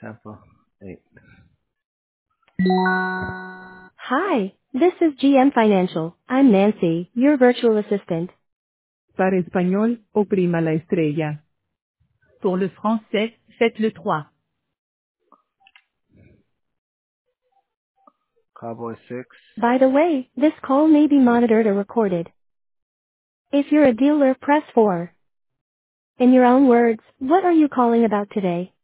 Tampa 8. Hi, this is GM Financial. I'm Nancy, your virtual assistant. Para espagnol, oprima la estrella. Pour le français, faites le 3. Cowboy 6. By the way, this call may be monitored or recorded. If you're a dealer, press 4. In your own words, what are you calling about today?